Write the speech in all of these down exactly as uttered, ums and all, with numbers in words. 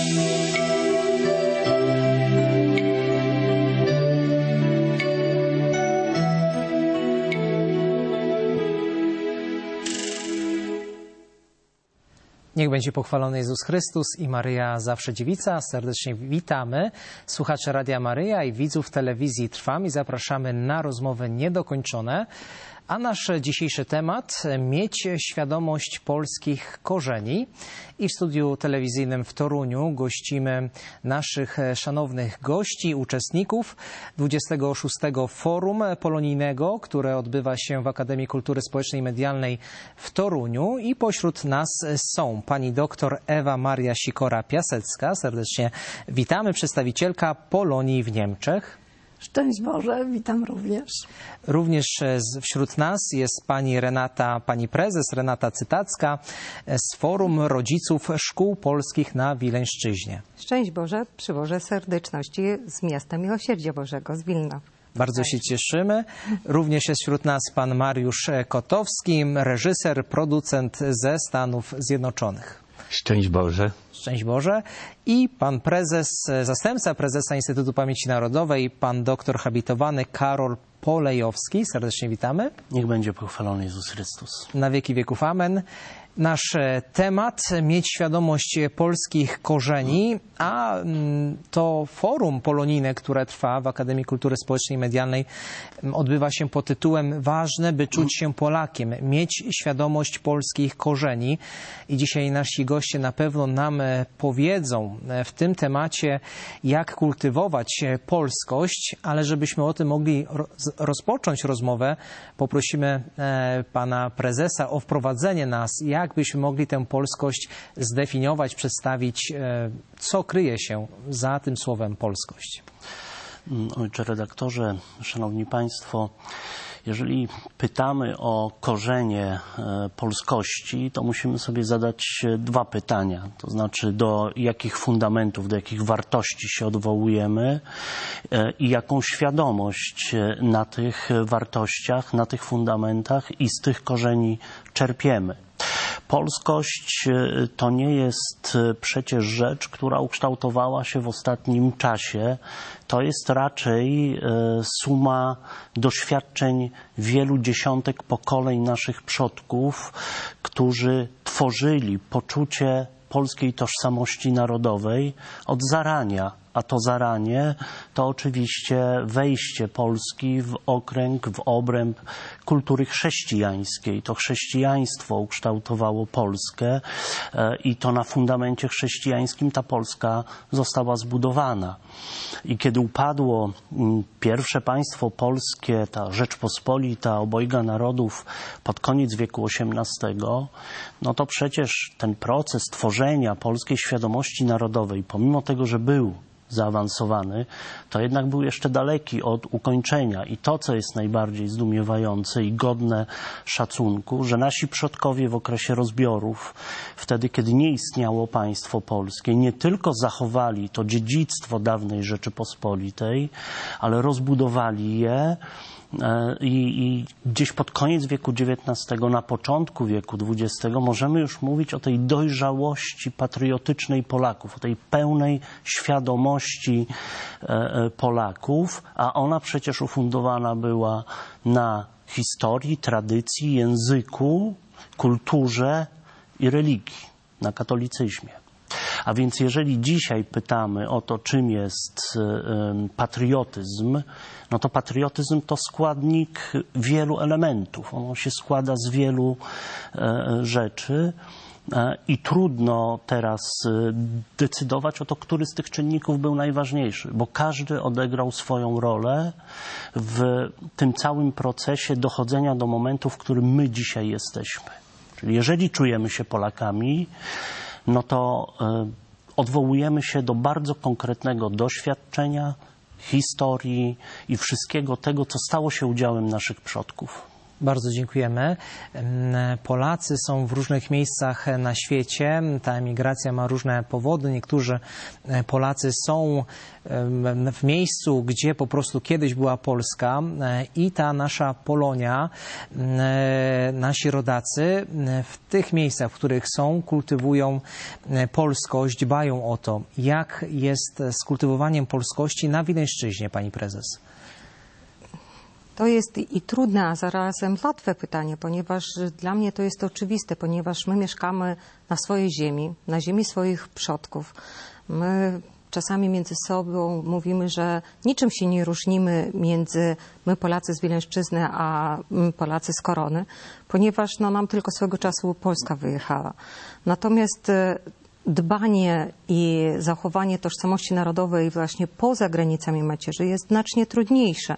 Niech będzie pochwalony Jezus Chrystus i Maryja zawsze dziewica. Serdecznie witamy słuchaczy Radia Maryja i widzów telewizji Trwam i zapraszamy na rozmowy niedokończone. A nasz dzisiejszy temat – mieć świadomość polskich korzeni. I w studiu telewizyjnym w Toruniu gościmy naszych szanownych gości, uczestników dwudziestego szóstego Forum Polonijnego, które odbywa się w Akademii Kultury Społecznej i Medialnej w Toruniu. I pośród nas są pani doktor Ewa Maria Sikora-Piasecka. Serdecznie witamy, przedstawicielka Polonii w Niemczech. Szczęść Boże, witam również. Również wśród nas jest pani Renata, pani prezes Renata Cytacka z Forum Rodziców Szkół Polskich na Wileńszczyźnie. Szczęść Boże, przywożę serdeczności z miasta Miłosierdzia Bożego, z Wilna. Bardzo się cieszymy. Również jest wśród nas pan Mariusz Kotowski, reżyser, producent ze Stanów Zjednoczonych. Szczęść Boże. Szczęść Boże. I pan prezes, zastępca prezesa Instytutu Pamięci Narodowej, pan doktor habilitowany Karol Polejowski. Serdecznie witamy. Niech będzie pochwalony Jezus Chrystus. Na wieki wieków amen. Nasz temat – mieć świadomość polskich korzeni, a to forum polonijne, które trwa w Akademii Kultury Społecznej i Medialnej, odbywa się pod tytułem Ważne, by czuć się Polakiem, mieć świadomość polskich korzeni. I dzisiaj nasi goście na pewno nam powiedzą w tym temacie, jak kultywować polskość, ale żebyśmy o tym mogli rozpocząć rozmowę, poprosimy pana prezesa o wprowadzenie nas, jak byśmy mogli tę polskość zdefiniować, przedstawić, co kryje się za tym słowem polskość. Ojcze redaktorze, szanowni państwo, jeżeli pytamy o korzenie polskości, to musimy sobie zadać dwa pytania. To znaczy, do jakich fundamentów, do jakich wartości się odwołujemy i jaką świadomość na tych wartościach, na tych fundamentach i z tych korzeni czerpiemy. Polskość to nie jest przecież rzecz, która ukształtowała się w ostatnim czasie. To jest raczej suma doświadczeń wielu dziesiątek pokoleń naszych przodków, którzy tworzyli poczucie polskiej tożsamości narodowej od zarania. A to zaranie to oczywiście wejście Polski w okręg, w obręb kultury chrześcijańskiej. To chrześcijaństwo ukształtowało Polskę i to na fundamencie chrześcijańskim ta Polska została zbudowana. I kiedy upadło pierwsze państwo polskie, ta Rzeczpospolita, obojga narodów pod koniec wieku osiemnastego, no to przecież ten proces tworzenia polskiej świadomości narodowej, pomimo tego, że był zaawansowany, to jednak był jeszcze daleki od ukończenia. I to, co jest najbardziej zdumiewające i godne szacunku, że nasi przodkowie w okresie rozbiorów, wtedy, kiedy nie istniało państwo polskie, nie tylko zachowali to dziedzictwo dawnej Rzeczypospolitej, ale rozbudowali je I, i gdzieś pod koniec wieku dziewiętnastego, na początku wieku dwudziestego możemy już mówić o tej dojrzałości patriotycznej Polaków, o tej pełnej świadomości e, Polaków, a ona przecież ufundowana była na historii, tradycji, języku, kulturze i religii, na katolicyzmie. A więc jeżeli dzisiaj pytamy o to, czym jest e, patriotyzm, no to patriotyzm to składnik wielu elementów. On się składa z wielu e, rzeczy e, i trudno teraz e, decydować o to, który z tych czynników był najważniejszy, bo każdy odegrał swoją rolę w tym całym procesie dochodzenia do momentu, w którym my dzisiaj jesteśmy. Czyli jeżeli czujemy się Polakami, no to e, odwołujemy się do bardzo konkretnego doświadczenia, historii i wszystkiego tego, co stało się udziałem naszych przodków. Bardzo dziękujemy. Polacy są w różnych miejscach na świecie. Ta emigracja ma różne powody. Niektórzy Polacy są w miejscu, gdzie po prostu kiedyś była Polska i ta nasza Polonia, nasi rodacy w tych miejscach, w których są, kultywują polskość, dbają o to. Jak jest z kultywowaniem polskości na Wileńszczyźnie, pani prezes? To jest i trudne, a zarazem łatwe pytanie, ponieważ dla mnie to jest oczywiste, ponieważ my mieszkamy na swojej ziemi, na ziemi swoich przodków. My czasami między sobą mówimy, że niczym się nie różnimy między my Polacy z Wileńszczyzny, a my Polacy z Korony, ponieważ no, nam tylko swego czasu Polska wyjechała. Natomiast dbanie i zachowanie tożsamości narodowej właśnie poza granicami macierzy jest znacznie trudniejsze.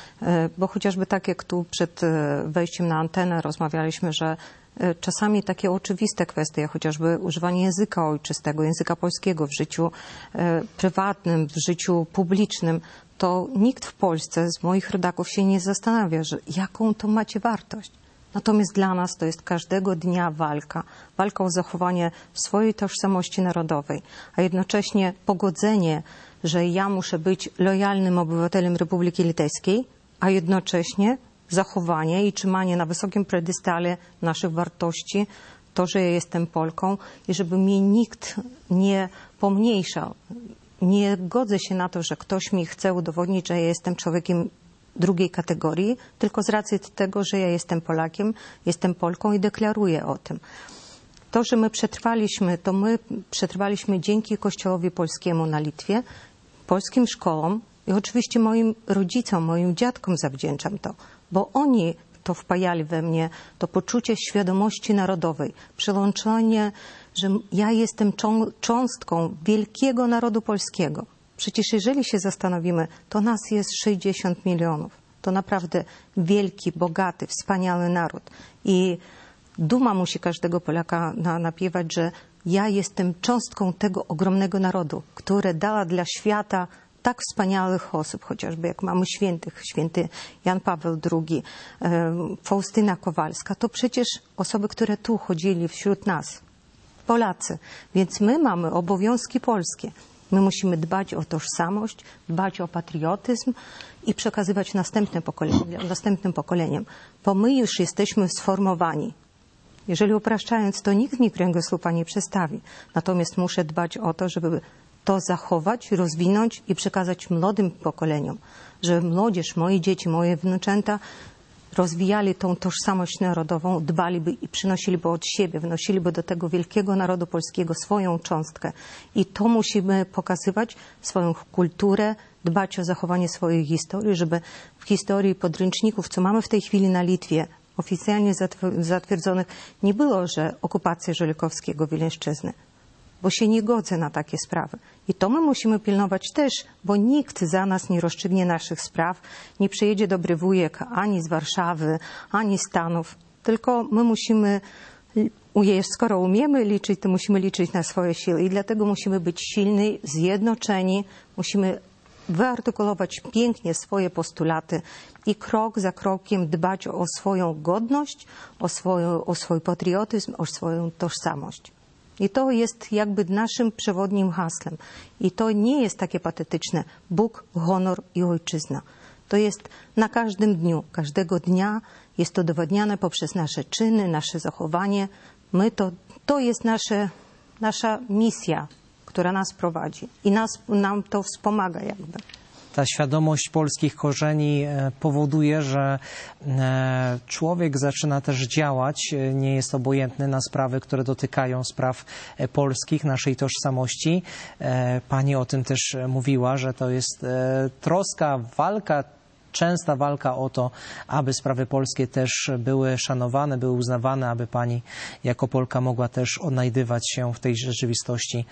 Bo chociażby tak jak tu przed wejściem na antenę rozmawialiśmy, że czasami takie oczywiste kwestie, chociażby używanie języka ojczystego, języka polskiego w życiu prywatnym, w życiu publicznym, to nikt w Polsce z moich rodaków się nie zastanawia, że jaką to macie wartość. Natomiast dla nas to jest każdego dnia walka. Walka o zachowanie swojej tożsamości narodowej, a jednocześnie pogodzenie, że ja muszę być lojalnym obywatelem Republiki Litewskiej, a jednocześnie zachowanie i trzymanie na wysokim piedestale naszych wartości, to, że ja jestem Polką i żeby mnie nikt nie pomniejszał. Nie godzę się na to, że ktoś mi chce udowodnić, że ja jestem człowiekiem drugiej kategorii, tylko z racji tego, że ja jestem Polakiem, jestem Polką i deklaruję o tym. To, że my przetrwaliśmy, to my przetrwaliśmy dzięki Kościołowi Polskiemu na Litwie, polskim szkołom i oczywiście moim rodzicom, moim dziadkom zawdzięczam to, bo oni to wpajali we mnie, to poczucie świadomości narodowej, przyłączenie, że ja jestem cząstką wielkiego narodu polskiego. Przecież jeżeli się zastanowimy, to nas jest sześćdziesiąt milionów. To naprawdę wielki, bogaty, wspaniały naród. I duma musi każdego Polaka na, napiewać, że ja jestem cząstką tego ogromnego narodu, które dała dla świata tak wspaniałych osób, chociażby jak mamy świętych, święty Jan Paweł drugi, Faustyna Kowalska. To przecież osoby, które tu chodzili wśród nas, Polacy. Więc my mamy obowiązki polskie. My musimy dbać o tożsamość, dbać o patriotyzm i przekazywać następne pokolenia, następnym pokoleniom, bo my już jesteśmy sformowani. Jeżeli upraszczając, to nikt mi kręgosłupa nie przestawi. Natomiast muszę dbać o to, żeby to zachować, rozwinąć i przekazać młodym pokoleniom, żeby młodzież, moje dzieci, moje wnuczęta rozwijali tą tożsamość narodową, dbaliby i przynosiliby od siebie, wnosiliby do tego wielkiego narodu polskiego swoją cząstkę. I to musimy pokazywać, swoją kulturę, dbać o zachowanie swojej historii, żeby w historii podręczników, co mamy w tej chwili na Litwie, oficjalnie zatwierdzonych, nie było, że okupacja Żołykowskiego Wileńszczyzny. Bo się nie godzę na takie sprawy. I to my musimy pilnować też, bo nikt za nas nie rozstrzygnie naszych spraw, nie przyjedzie dobry wujek ani z Warszawy, ani z Stanów, tylko my musimy, skoro umiemy liczyć, to musimy liczyć na swoje siły i dlatego musimy być silni, zjednoczeni, musimy wyartykulować pięknie swoje postulaty i krok za krokiem dbać o swoją godność, o, swoją, o swój patriotyzm, o swoją tożsamość. I to jest jakby naszym przewodnim haslem. I to nie jest takie patetyczne. Bóg, honor i ojczyzna. To jest na każdym dniu, każdego dnia jest to udowadniane poprzez nasze czyny, nasze zachowanie. My to, to jest nasze, nasza misja, która nas prowadzi. I nas, nam to wspomaga jakby. Ta świadomość polskich korzeni powoduje, że człowiek zaczyna też działać, nie jest obojętny na sprawy, które dotykają spraw polskich, naszej tożsamości. Pani o tym też mówiła, że to jest troska, walka, częsta walka o to, aby sprawy polskie też były szanowane, były uznawane, aby pani jako Polka mogła też odnajdywać się w tej rzeczywistości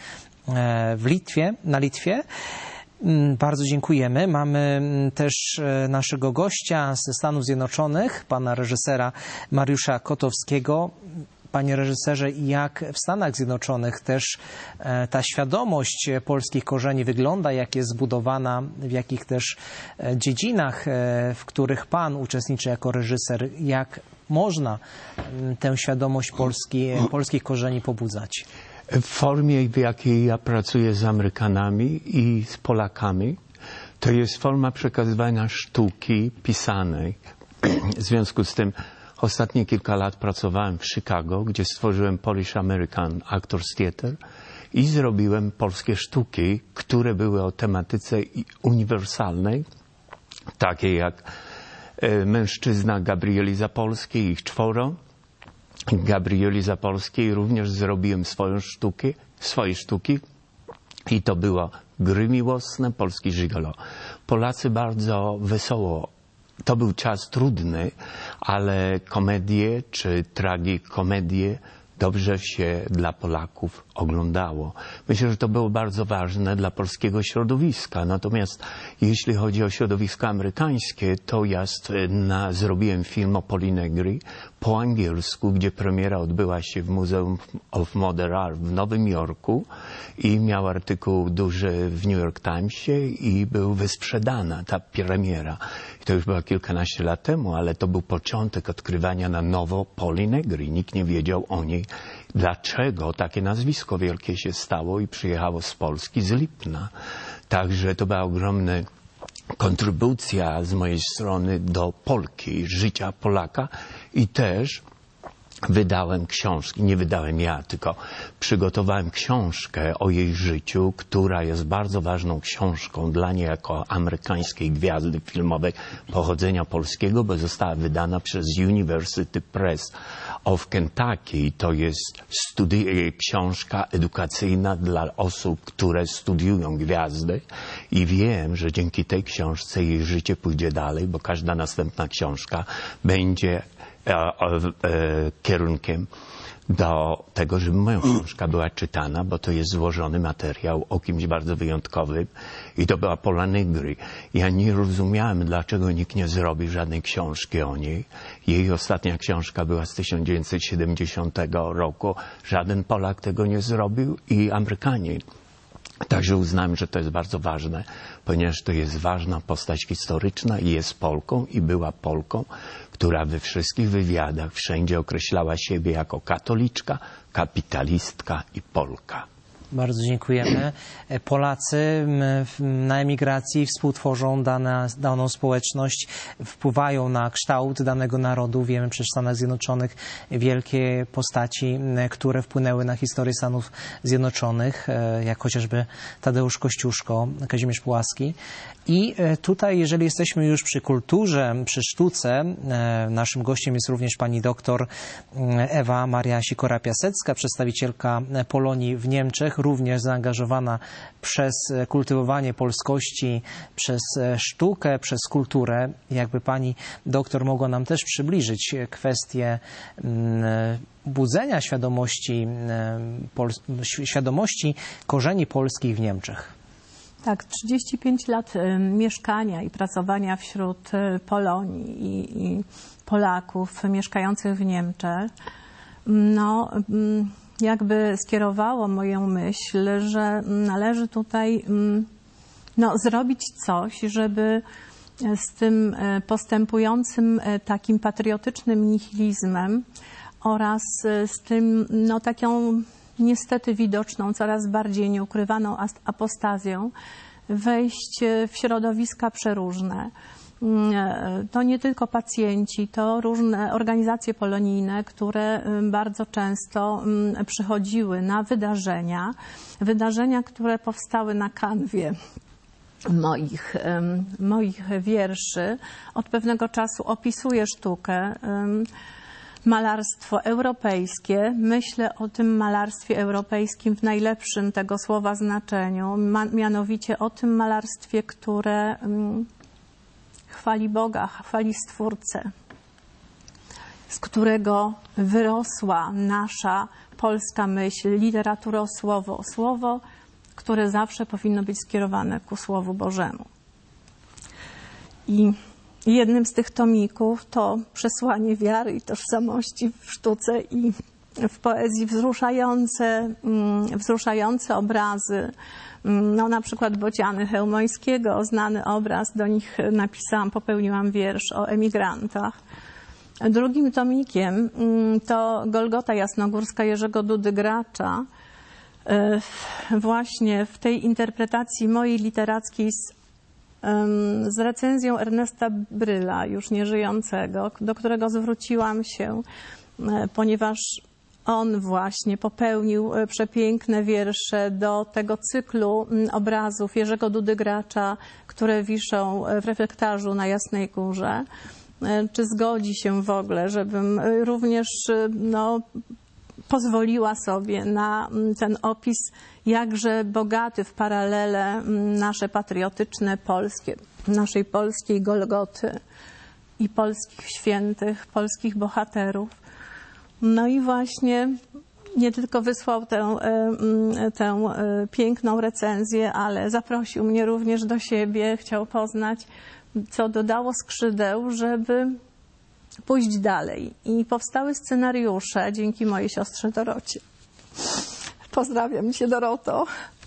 w Litwie, na Litwie. Bardzo dziękujemy. Mamy też naszego gościa ze Stanów Zjednoczonych, pana reżysera Mariusza Kotowskiego. panie reżyserze, jak w Stanach Zjednoczonych też ta świadomość polskich korzeni wygląda, jak jest zbudowana, w jakich też dziedzinach, w których pan uczestniczy jako reżyser, jak można tę świadomość Polski, polskich korzeni pobudzać? W formie, w jakiej ja pracuję z Amerykanami i z Polakami, to jest forma przekazywania sztuki pisanej. W związku z tym ostatnie kilka lat pracowałem w Chicago, gdzie stworzyłem Polish American Actors Theatre i zrobiłem polskie sztuki, które były o tematyce uniwersalnej, takiej jak Mężczyzna Gabrieli Zapolskiej, ich czworo. Gabrieli Zapolskiej również zrobiłem swoją sztukę, swoje sztuki i to było Gry miłosne, polski gigolo. Polacy bardzo wesoło. To był czas trudny, ale komedie czy tragikomedie dobrze się dla Polaków oglądało. Myślę, że to było bardzo ważne dla polskiego środowiska. Natomiast jeśli chodzi o środowisko amerykańskie, to ja na, zrobiłem film o Polinegri po angielsku, gdzie premiera odbyła się w Museum of Modern Art w Nowym Jorku i miał artykuł duży w New York Timesie i był wysprzedana ta premiera. I to już było kilkanaście lat temu, ale to był początek odkrywania na nowo Polinegri. Nikt nie wiedział o niej, dlaczego takie nazwisko wielkie się stało i przyjechało z Polski, z Lipna. Także to była ogromna kontrybucja z mojej strony do Polki, życia Polaka i też wydałem książki, nie wydałem ja, tylko przygotowałem książkę o jej życiu, która jest bardzo ważną książką dla niej jako amerykańskiej gwiazdy filmowej pochodzenia polskiego, bo została wydana przez University Press of Kentucky. To jest studi- książka edukacyjna dla osób, które studiują gwiazdy i wiem, że dzięki tej książce jej życie pójdzie dalej, bo każda następna książka będzie E, e, kierunkiem do tego, żeby moja książka była czytana, bo to jest złożony materiał o kimś bardzo wyjątkowym i to była Polinegri. Ja nie rozumiałem, dlaczego nikt nie zrobi żadnej książki o niej. Jej ostatnia książka była z tysiąc dziewięćset siedemdziesiątego roku. Żaden Polak tego nie zrobił i Amerykanie. Także uznałem, że to jest bardzo ważne, ponieważ to jest ważna postać historyczna i jest Polką i była Polką, która we wszystkich wywiadach wszędzie określała siebie jako katoliczka, kapitalistka i Polka. Bardzo dziękujemy. Polacy na emigracji współtworzą dane, daną społeczność, wpływają na kształt danego narodu. Wiemy przecież w Stanach Zjednoczonych wielkie postaci, które wpłynęły na historię Stanów Zjednoczonych, jak chociażby Tadeusz Kościuszko, Kazimierz Pułaski. I tutaj, jeżeli jesteśmy już przy kulturze, przy sztuce, naszym gościem jest również pani doktor Ewa Maria Sikora-Piasecka, przedstawicielka Polonii w Niemczech, również zaangażowana przez kultywowanie polskości, przez sztukę, przez kulturę. Jakby pani doktor mogła nam też przybliżyć kwestię budzenia świadomości, świadomości korzeni polskich w Niemczech. Tak, trzydzieści pięć lat mieszkania i pracowania wśród Polonii i, i Polaków mieszkających w Niemczech, no jakby skierowało moją myśl, że należy tutaj no, zrobić coś, żeby z tym postępującym takim patriotycznym nihilizmem oraz z tym no, taką niestety widoczną, coraz bardziej nieukrywaną apostazją wejść w środowiska przeróżne. To nie tylko pacjenci, to różne organizacje polonijne, które bardzo często przychodziły na wydarzenia, wydarzenia, które powstały na kanwie moich, moich wierszy. Od pewnego czasu opisuję sztukę, malarstwo europejskie. Myślę o tym malarstwie europejskim w najlepszym tego słowa znaczeniu, mianowicie o tym malarstwie, które chwali Boga, chwali Stwórcę, z którego wyrosła nasza polska myśl, literatura, słowo, słowo, które zawsze powinno być skierowane ku Słowu Bożemu. I jednym z tych tomików to przesłanie wiary i tożsamości w sztuce i w poezji wzruszające, wzruszające obrazy. No, na przykład Bociany Chełmońskiego, znany obraz, do nich napisałam, popełniłam wiersz o emigrantach. Drugim tomikiem to Golgota Jasnogórska Jerzego Dudy Gracza. Właśnie w tej interpretacji mojej literackiej z, z recenzją Ernesta Bryla, już nieżyjącego, do którego zwróciłam się, ponieważ on właśnie popełnił przepiękne wiersze do tego cyklu obrazów Jerzego Dudy Gracza, które wiszą w reflektarzu na Jasnej Górze. Czy zgodzi się w ogóle, żebym również no, pozwoliła sobie na ten opis jakże bogaty w paralele nasze patriotyczne polskie, naszej polskiej Golgoty i polskich świętych, polskich bohaterów. No i właśnie nie tylko wysłał tę, tę piękną recenzję, ale zaprosił mnie również do siebie, chciał poznać, co dodało skrzydeł, żeby pójść dalej. I powstały scenariusze dzięki mojej siostrze Dorocie. Pozdrawiam cię, Doroto.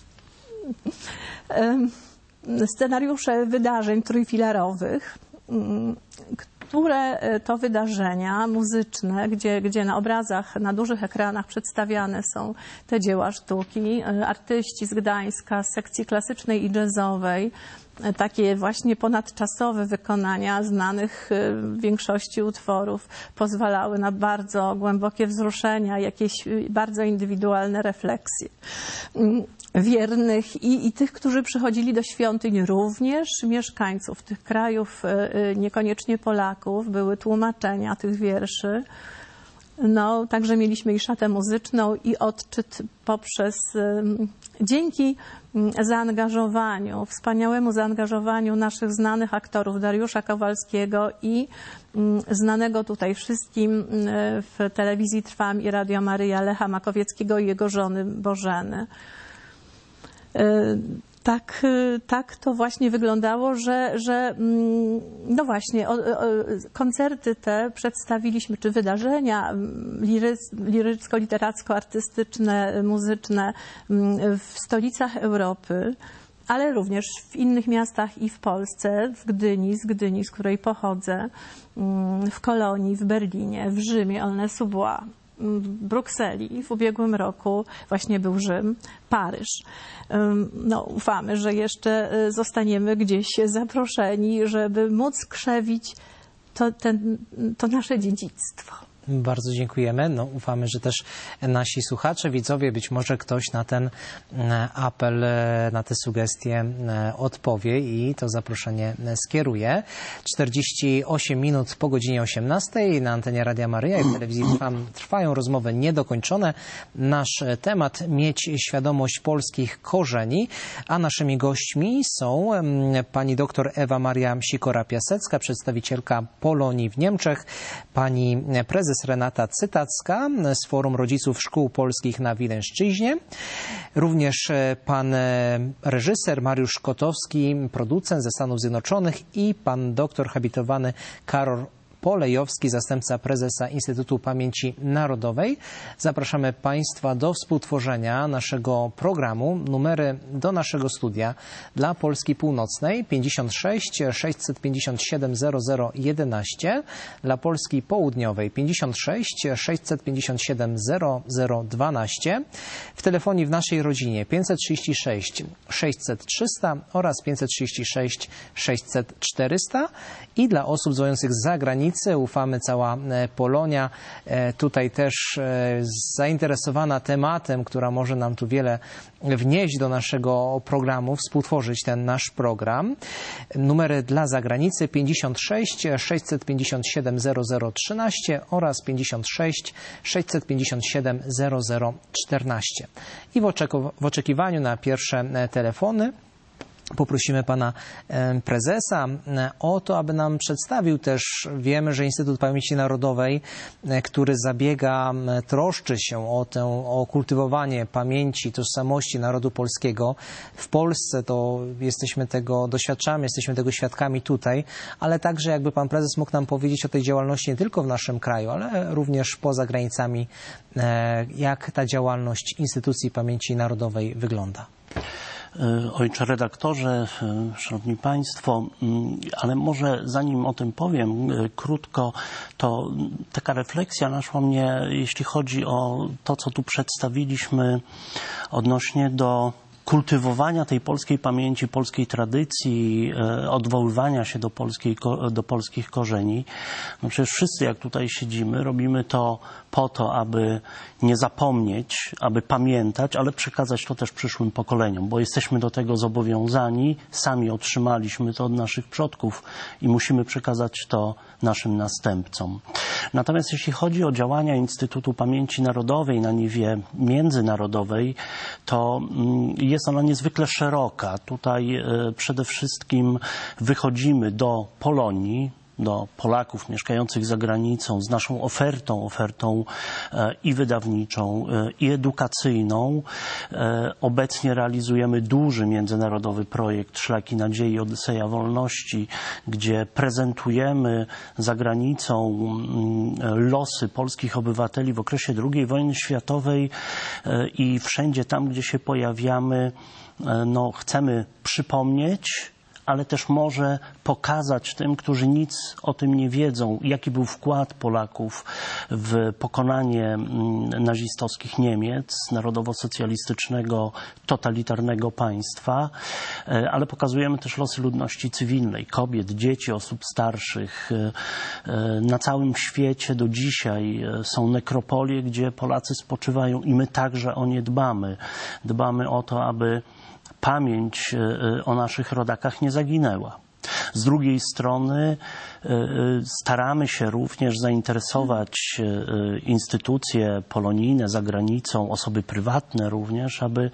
Scenariusze wydarzeń trójfilarowych, które to wydarzenia muzyczne, gdzie, gdzie na obrazach, na dużych ekranach przedstawiane są te dzieła sztuki, artyści z Gdańska, z sekcji klasycznej i jazzowej, takie właśnie ponadczasowe wykonania znanych w większości utworów pozwalały na bardzo głębokie wzruszenia, jakieś bardzo indywidualne refleksje. Wiernych i, i tych, którzy przychodzili do świątyń, również mieszkańców tych krajów, niekoniecznie Polaków, były tłumaczenia tych wierszy. No, także mieliśmy i szatę muzyczną, i odczyt poprzez, dzięki zaangażowaniu, wspaniałemu zaangażowaniu naszych znanych aktorów, Dariusza Kowalskiego i znanego tutaj wszystkim w telewizji Trwam i Radio Maryja Lecha Makowieckiego i jego żony Bożeny. Tak, tak to właśnie wyglądało, że, że no właśnie, o, o, koncerty te przedstawiliśmy, czy wydarzenia liryczko-literacko-artystyczne, muzyczne w stolicach Europy, ale również w innych miastach i w Polsce, w Gdyni, z Gdyni, z której pochodzę, w Kolonii, w Berlinie, w Rzymie, Aulnay-sous-Bois, w Brukseli. W ubiegłym roku właśnie był Rzym, Paryż. No, ufamy, że jeszcze zostaniemy gdzieś zaproszeni, żeby móc krzewić to, ten, to nasze dziedzictwo. Bardzo dziękujemy. No, ufamy, że też nasi słuchacze, widzowie, być może ktoś na ten apel, na te sugestie odpowie i to zaproszenie skieruje. czterdzieści osiem minut po godzinie osiemnastej na antenie Radia Maryja i w telewizji Trwam trwają rozmowy niedokończone. Nasz temat: mieć świadomość polskich korzeni, a naszymi gośćmi są pani doktor Ewa Maria Sikora-Piasecka, przedstawicielka Polonii w Niemczech, pani prezes Renata Cytacka z Forum Rodziców Szkół Polskich na Wileńszczyźnie, również pan reżyser Mariusz Kotowski, producent ze Stanów Zjednoczonych, i pan doktor habilitowany Karol Polejowski, zastępca prezesa Instytutu Pamięci Narodowej. Zapraszamy Państwa do współtworzenia naszego programu. Numery do naszego studia dla Polski Północnej pięćdziesiąt sześć sześćset pięćdziesiąt siedem zero zero jedenaście, dla Polski Południowej pięćdziesiąt sześć sześćset pięćdziesiąt siedem zero zero dwanaście, w telefonii w naszej rodzinie pięćset trzydzieści sześć sześćset trzysta oraz pięćset trzydzieści sześć sześćset czterysta, i dla osób dzwoniących z zagranicy ufamy, cała Polonia tutaj też zainteresowana tematem, która może nam tu wiele wnieść do naszego programu, współtworzyć ten nasz program. Numery dla zagranicy pięćdziesiąt sześć sześćset pięćdziesiąt siedem zero zero trzynaście oraz pięćdziesiąt sześć sześćset pięćdziesiąt siedem zero zero czternaście. I w, oczek- w oczekiwaniu na pierwsze telefony poprosimy pana prezesa o to, aby nam przedstawił też, wiemy, że Instytut Pamięci Narodowej, który zabiega, troszczy się o tę, o kultywowanie pamięci, tożsamości narodu polskiego. W Polsce to jesteśmy tego, doświadczamy, jesteśmy tego świadkami tutaj, ale także jakby pan prezes mógł nam powiedzieć o tej działalności nie tylko w naszym kraju, ale również poza granicami, jak ta działalność Instytucji Pamięci Narodowej wygląda. Ojcze redaktorze, szanowni państwo, ale może zanim o tym powiem krótko, to taka refleksja naszła mnie, jeśli chodzi o to, co tu przedstawiliśmy odnośnie do kultywowania tej polskiej pamięci, polskiej tradycji, odwoływania się do, polskiej, do polskich korzeni. No przecież wszyscy, jak tutaj siedzimy, robimy to po to, aby nie zapomnieć, aby pamiętać, ale przekazać to też przyszłym pokoleniom, bo jesteśmy do tego zobowiązani, sami otrzymaliśmy to od naszych przodków i musimy przekazać to naszym następcom. Natomiast jeśli chodzi o działania Instytutu Pamięci Narodowej na niwie międzynarodowej, to jest ona niezwykle szeroka. Tutaj przede wszystkim wychodzimy do Polonii, do Polaków mieszkających za granicą z naszą ofertą, ofertą i wydawniczą, i edukacyjną. Obecnie realizujemy duży międzynarodowy projekt Szlaki Nadziei Odyseja Wolności, gdzie prezentujemy za granicą losy polskich obywateli w okresie drugiej wojny światowej i wszędzie tam, gdzie się pojawiamy, no, chcemy przypomnieć, ale też może pokazać tym, którzy nic o tym nie wiedzą, jaki był wkład Polaków w pokonanie nazistowskich Niemiec, narodowo-socjalistycznego, totalitarnego państwa, ale pokazujemy też losy ludności cywilnej, kobiet, dzieci, osób starszych. Na całym świecie do dzisiaj są nekropolie, gdzie Polacy spoczywają i my także o nie dbamy. Dbamy o to, aby pamięć o naszych rodakach nie zaginęła. Z drugiej strony staramy się również zainteresować instytucje polonijne za granicą, osoby prywatne również, aby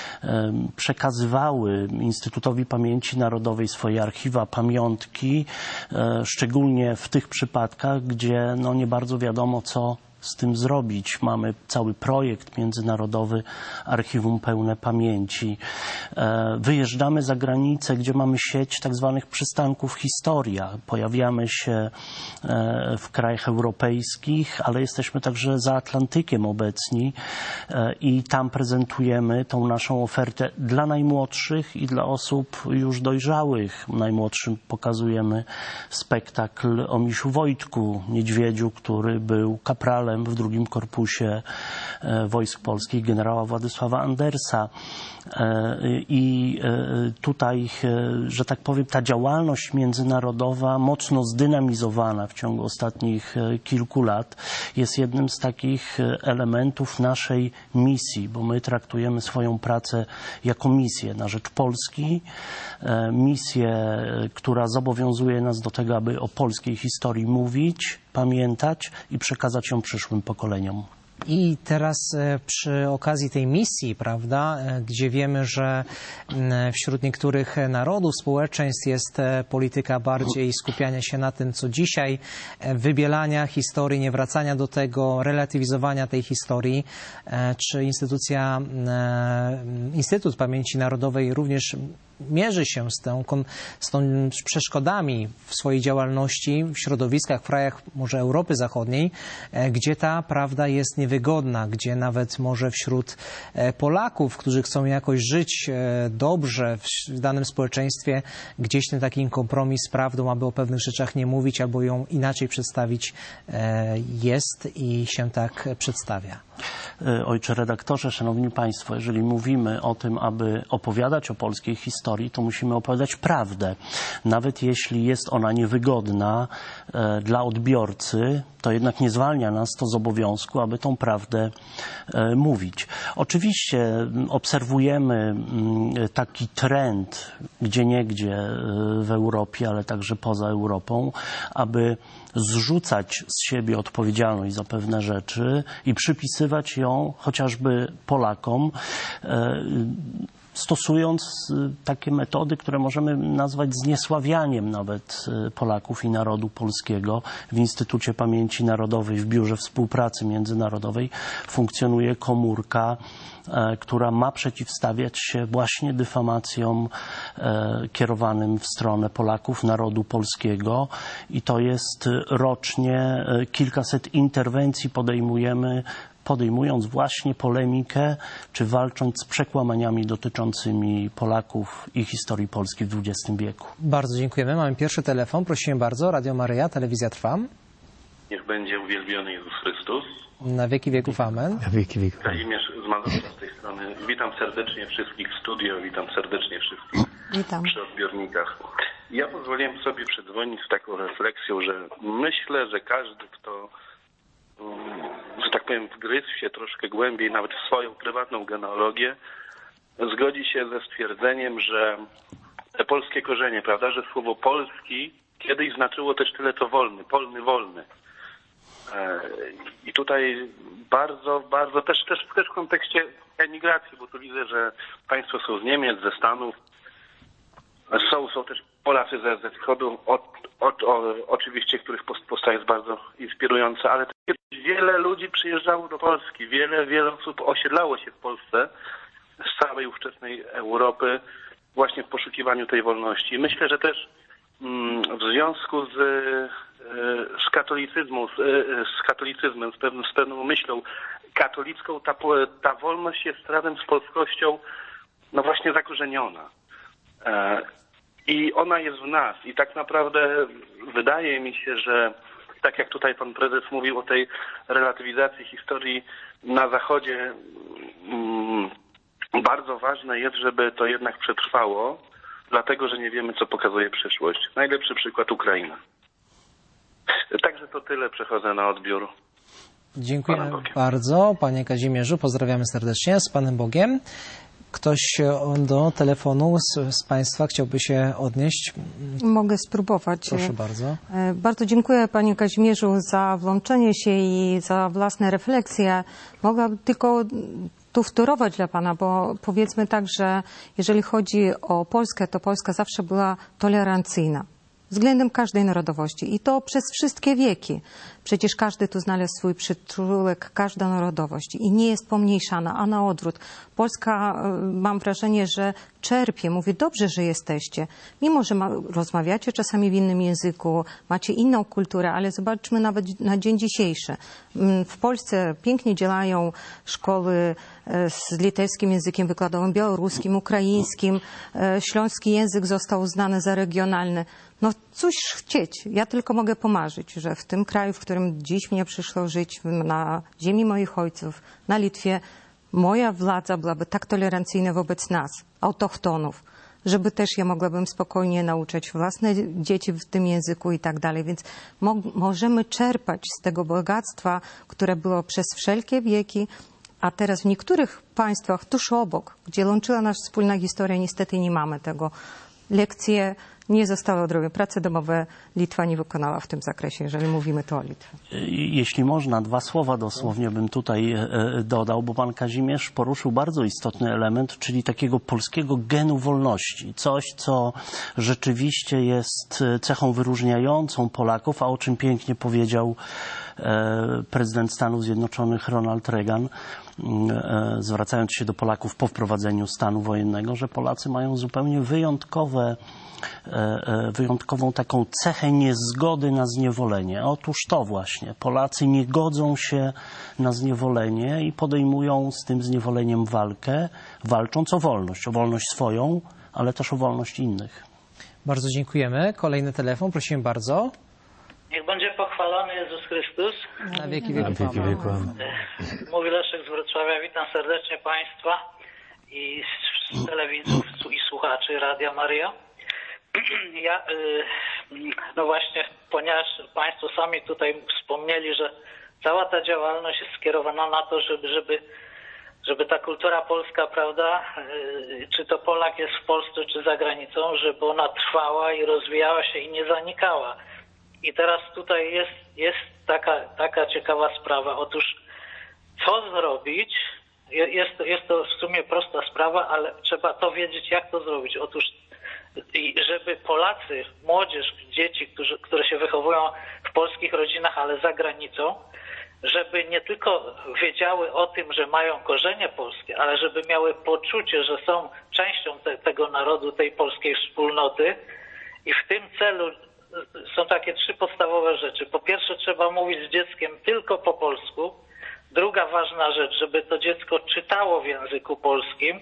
przekazywały Instytutowi Pamięci Narodowej swoje archiwa, pamiątki, szczególnie w tych przypadkach, gdzie no nie bardzo wiadomo, co z tym zrobić. Mamy cały projekt międzynarodowy Archiwum Pełne Pamięci. Wyjeżdżamy za granicę, gdzie mamy sieć tak zwanych przystanków Historia. Pojawiamy się w krajach europejskich, ale jesteśmy także za Atlantykiem obecni i tam prezentujemy tą naszą ofertę dla najmłodszych i dla osób już dojrzałych. Najmłodszym pokazujemy spektakl o Misiu Wojtku, niedźwiedziu, który był kapralem w drugim korpusie wojsk polskich generała Władysława Andersa. I tutaj, że tak powiem, ta działalność międzynarodowa, mocno zdynamizowana w ciągu ostatnich kilku lat, jest jednym z takich elementów naszej misji, bo my traktujemy swoją pracę jako misję na rzecz Polski, misję, która zobowiązuje nas do tego, aby o polskiej historii mówić, pamiętać i przekazać ją przyszłym pokoleniom. I teraz przy okazji tej misji, prawda, gdzie wiemy, że wśród niektórych narodów, społeczeństw jest polityka bardziej skupiania się na tym, co dzisiaj, wybielania historii, nie wracania do tego, relatywizowania tej historii, czy instytucja, Instytut Pamięci Narodowej również mierzy się z tą, z tą przeszkodami w swojej działalności w środowiskach, w krajach może Europy Zachodniej, gdzie ta prawda jest niewygodna, gdzie nawet może wśród Polaków, którzy chcą jakoś żyć dobrze w danym społeczeństwie, gdzieś ten taki kompromis z prawdą, aby o pewnych rzeczach nie mówić albo ją inaczej przedstawić, jest i się tak przedstawia. Ojcze redaktorze, szanowni państwo, jeżeli mówimy o tym, aby opowiadać o polskiej historii, to musimy opowiadać prawdę. Nawet jeśli jest ona niewygodna e, dla odbiorcy, to jednak nie zwalnia nas to z obowiązku, aby tą prawdę e, mówić. Oczywiście obserwujemy m, taki trend gdzieniegdzie w Europie, ale także poza Europą, aby zrzucać z siebie odpowiedzialność za pewne rzeczy i przypisywać ją chociażby Polakom. stosując takie metody, które możemy nazwać zniesławianiem nawet Polaków i narodu polskiego. W Instytucie Pamięci Narodowej, w Biurze Współpracy Międzynarodowej funkcjonuje komórka, która ma przeciwstawiać się właśnie dyfamacjom kierowanym w stronę Polaków, narodu polskiego, i to jest rocznie kilkaset interwencji podejmujemy, podejmując właśnie polemikę, czy walcząc z przekłamaniami dotyczącymi Polaków i historii Polski w dwudziestym wieku. Bardzo dziękujemy. Mamy pierwszy telefon. Prosimy bardzo. Radio Maryja, telewizja trwa. Niech będzie uwielbiony Jezus Chrystus. Na wieki wieków amen. Na wieki wieków. Kazimierz z Mazowsza z tej strony. Witam serdecznie wszystkich w studio, witam serdecznie wszystkich Witam. przy odbiornikach. Ja pozwoliłem sobie przedzwonić z taką refleksją, że myślę, że każdy, kto, że tak powiem, wgryzł się troszkę głębiej, nawet w swoją prywatną genealogię, zgodzi się ze stwierdzeniem, że te polskie korzenie, prawda, że słowo polski kiedyś znaczyło też tyle, co wolny, polny, wolny. I tutaj bardzo, bardzo też, też, też w kontekście emigracji, bo tu widzę, że państwo są z Niemiec, ze Stanów, są, są też Polacy ze, ze wschodu, od, od, o, oczywiście, których postać jest bardzo inspirująca, ale też wiele ludzi przyjeżdżało do Polski, wiele, wiele osób osiedlało się w Polsce z całej ówczesnej Europy właśnie w poszukiwaniu tej wolności. Myślę, że też mm, w związku z z katolicyzmu, z, z katolicyzmem, z, pewną, z pewną myślą katolicką, ta, ta wolność jest razem z polskością no właśnie zakorzeniona. I ona jest w nas. I tak naprawdę wydaje mi się, że tak jak tutaj pan prezes mówił o tej relatywizacji historii na Zachodzie, mm, bardzo ważne jest, żeby to jednak przetrwało, dlatego że nie wiemy, co pokazuje przyszłość. Najlepszy przykład Ukraina. Także to tyle, przechodzę na odbiór. Dziękujemy bardzo, panie Kazimierzu, pozdrawiamy serdecznie, z Panem Bogiem. Ktoś do telefonu z, z państwa chciałby się odnieść? Mogę spróbować. Proszę bardzo. Bardzo dziękuję panie Kazimierzu za włączenie się i za własne refleksje. Mogę tylko tu wtórować dla pana, bo powiedzmy tak, że jeżeli chodzi o Polskę, to Polska zawsze była tolerancyjna względem każdej narodowości i to przez wszystkie wieki. Przecież każdy tu znalazł swój przytułek, każda narodowość i nie jest pomniejszana, a na odwrót. Polska, mam wrażenie, że czerpie, mówi dobrze, że jesteście. Mimo, że ma, rozmawiacie czasami w innym języku, macie inną kulturę, ale zobaczmy nawet na dzień dzisiejszy. W Polsce pięknie działają szkoły z litewskim językiem wykładowym, białoruskim, ukraińskim. Śląski język został uznany za regionalny. No cóż chcieć, ja tylko mogę pomarzyć, że w tym kraju, w którym dziś mnie przyszło żyć, na ziemi moich ojców, na Litwie, moja władza byłaby tak tolerancyjna wobec nas, autochtonów, żeby też ja mogłabym spokojnie nauczać własne dzieci w tym języku i tak dalej. Więc mo możemy czerpać z tego bogactwa, które było przez wszelkie wieki, a teraz w niektórych państwach tuż obok, gdzie łączyła nas wspólna historia, niestety nie mamy tego. Lekcje nie zostały odrobione. Prace domowe Litwa nie wykonała w tym zakresie, jeżeli mówimy tu o Litwie. Jeśli można, dwa słowa dosłownie bym tutaj dodał, bo pan Kazimierz poruszył bardzo istotny element, czyli takiego polskiego genu wolności. Coś, co rzeczywiście jest cechą wyróżniającą Polaków, a o czym pięknie powiedział prezydent Stanów Zjednoczonych Ronald Reagan, zwracając się do Polaków po wprowadzeniu stanu wojennego, że Polacy mają zupełnie wyjątkowe wyjątkową taką cechę niezgody na zniewolenie. Otóż to właśnie. Polacy nie godzą się na zniewolenie i podejmują z tym zniewoleniem walkę, walcząc o wolność. O wolność swoją, ale też o wolność innych. Bardzo dziękujemy. Kolejny telefon, prosimy bardzo. Niech będzie pochwalony Jezus Chrystus. Na wieki wieków. Na wieki wieków. Mówi Leszek z Wrocławia. Witam serdecznie Państwa i z telewidzów i słuchaczy Radia Maryja. Ja, no właśnie, ponieważ Państwo sami tutaj wspomnieli, że cała ta działalność jest skierowana na to, żeby, żeby, żeby ta kultura polska, prawda, czy to Polak jest w Polsce, czy za granicą, żeby ona trwała i rozwijała się i nie zanikała. I teraz tutaj jest, jest taka, taka ciekawa sprawa. Otóż co zrobić, Je- Jest, to- jest to w sumie prosta sprawa, ale trzeba to wiedzieć, jak to zrobić. Otóż, i żeby Polacy, młodzież, dzieci, którzy, które się wychowują w polskich rodzinach, ale za granicą, żeby nie tylko wiedziały o tym, że mają korzenie polskie, ale żeby miały poczucie, że są częścią te, tego narodu, tej polskiej wspólnoty. I w tym celu są takie trzy podstawowe rzeczy. Po pierwsze, trzeba mówić z dzieckiem tylko po polsku. Druga ważna rzecz, żeby to dziecko czytało w języku polskim.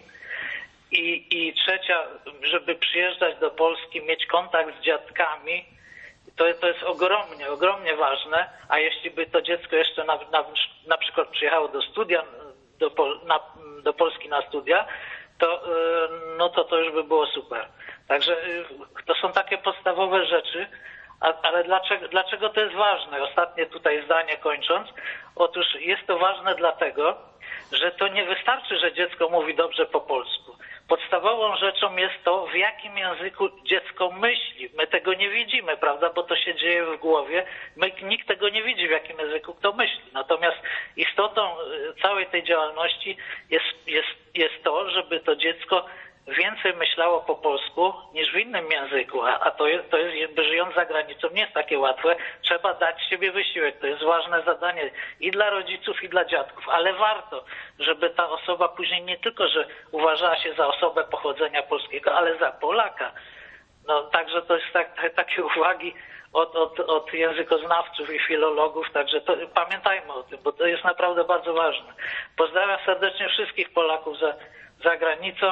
I, i trzecia, żeby przyjeżdżać do Polski, mieć kontakt z dziadkami. To, to jest ogromnie, ogromnie ważne. A jeśli by to dziecko jeszcze na, na, na przykład przyjechało do studia, do, Pol, na, do Polski na studia, to, no to to już by było super. Także to są takie podstawowe rzeczy. A, ale dlaczego, dlaczego to jest ważne? Ostatnie tutaj zdanie kończąc. Otóż jest to ważne dlatego, że to nie wystarczy, że dziecko mówi dobrze po polsku. Podstawową rzeczą jest to, w jakim języku dziecko myśli. My tego nie widzimy, prawda, bo to się dzieje w głowie. My, nikt tego nie widzi, w jakim języku kto myśli. Natomiast istotą całej tej działalności jest, jest, jest to, żeby to dziecko więcej myślało po polsku niż w innym języku, a, a to jest, to jest, żyjąc za granicą, nie jest takie łatwe. Trzeba dać siebie wysiłek. To jest ważne zadanie i dla rodziców, i dla dziadków, ale warto, żeby ta osoba później nie tylko, że uważała się za osobę pochodzenia polskiego, ale za Polaka. No, także to jest tak, takie uwagi od, od, od językoznawców i filologów, także to, pamiętajmy o tym, bo to jest naprawdę bardzo ważne. Pozdrawiam serdecznie wszystkich Polaków za, za granicą.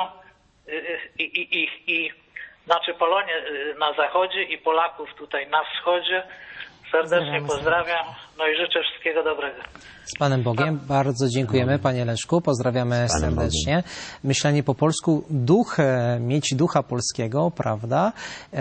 I, i, i, i znaczy Polonię na zachodzie i Polaków tutaj na wschodzie. Serdecznie pozdrawiam, no i życzę wszystkiego dobrego. Z Panem Bogiem. Bardzo dziękujemy, Panie Leszku. Pozdrawiamy serdecznie. Myślenie po polsku, duch, mieć ducha polskiego, prawda?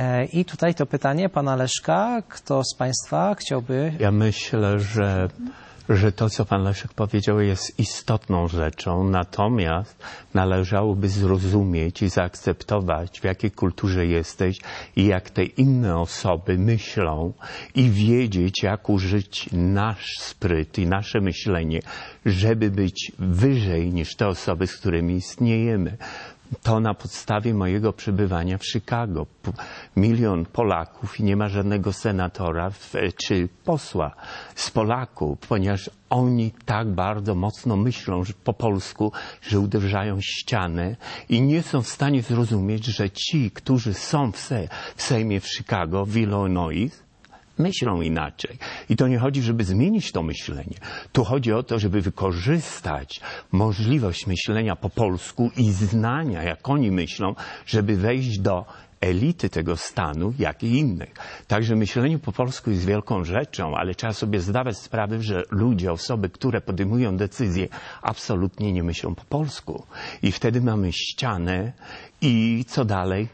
I tutaj to pytanie Pana Leszka. Kto z Państwa chciałby... Ja myślę, że że to, co pan Leszek powiedział, jest istotną rzeczą, natomiast należałoby zrozumieć i zaakceptować, w jakiej kulturze jesteś i jak te inne osoby myślą i wiedzieć, jak użyć nasz spryt i nasze myślenie, żeby być wyżej niż te osoby, z którymi istniejemy. To na podstawie mojego przebywania w Chicago. Milion Polaków i nie ma żadnego senatora w, czy posła z Polaków, ponieważ oni tak bardzo mocno myślą że po polsku, że uderzają ścianę i nie są w stanie zrozumieć, że ci, którzy są w, se, w Sejmie w Chicago, w Illinois, myślą inaczej. I to nie chodzi, żeby zmienić to myślenie. Tu chodzi o to, żeby wykorzystać możliwość myślenia po polsku i znania, jak oni myślą, żeby wejść do elity tego stanu, jak i innych. Także myślenie po polsku jest wielką rzeczą, ale trzeba sobie zdawać sprawę, że ludzie, osoby, które podejmują decyzje, absolutnie nie myślą po polsku. I wtedy mamy ścianę i co dalej?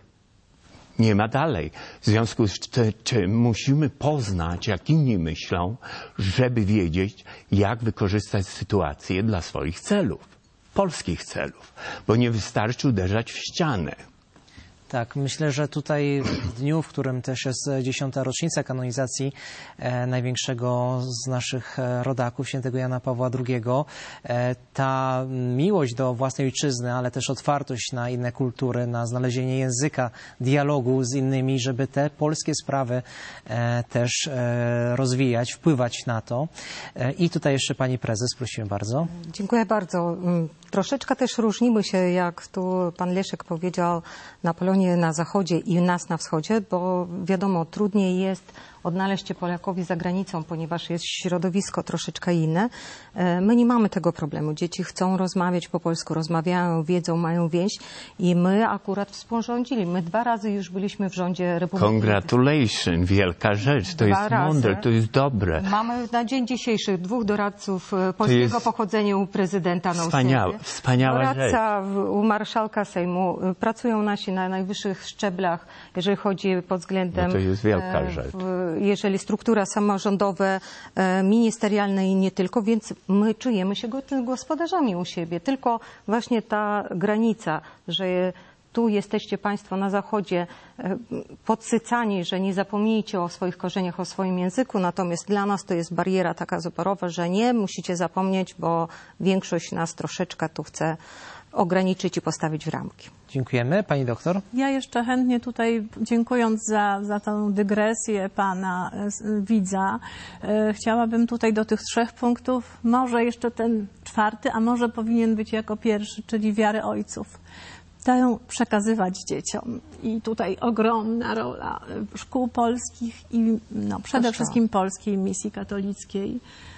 Nie ma dalej. W związku z czym musimy poznać, jak inni myślą, żeby wiedzieć, jak wykorzystać sytuację dla swoich celów, polskich celów, bo nie wystarczy uderzać w ścianę. Tak, myślę, że tutaj w dniu, w którym też jest dziesiąta rocznica kanonizacji e, największego z naszych rodaków, świętego Jana Pawła drugiego, e, ta miłość do własnej ojczyzny, ale też otwartość na inne kultury, na znalezienie języka, dialogu z innymi, żeby te polskie sprawy e, też e, rozwijać, wpływać na to. E, I tutaj jeszcze pani prezes, prosimy bardzo. Dziękuję bardzo. Troszeczkę też różnimy się, jak tu pan Leszek powiedział, na Polonii na zachodzie i nas na wschodzie, bo wiadomo, trudniej jest odnaleźć się Polakowi za granicą, ponieważ jest środowisko troszeczkę inne. My nie mamy tego problemu. Dzieci chcą rozmawiać po polsku, rozmawiają, wiedzą, mają więź i my akurat współrządzili. My dwa razy już byliśmy w rządzie Republiki. Congratulations, wielka rzecz, to Dwa jest razy. mądre, to jest dobre. Mamy na dzień dzisiejszy dwóch doradców polskiego pochodzenia u prezydenta na Wspaniała, wspaniała Doradca rzecz. u marszałka Sejmu. Pracują nasi na najwyższych szczeblach, jeżeli chodzi pod względem... No to jest wielka e, rzecz. Jeżeli struktura samorządowe, e, ministerialne i nie tylko, więc my czujemy się gospodarzami u siebie. Tylko właśnie ta granica, że tu jesteście Państwo na Zachodzie podsycani, że nie zapomnijcie o swoich korzeniach, o swoim języku, natomiast dla nas to jest bariera taka zaporowa, że nie, musicie zapomnieć, bo większość nas troszeczkę tu chce ograniczyć i postawić w ramki. Dziękujemy. Pani doktor? Ja jeszcze chętnie tutaj, dziękując za, za tę dygresję pana widza, e, chciałabym tutaj do tych trzech punktów, może jeszcze ten czwarty, a może powinien być jako pierwszy, czyli wiarę ojców. Tę przekazywać dzieciom. I tutaj ogromna rola szkół polskich i no, przede Kościoła. wszystkim polskiej misji katolickiej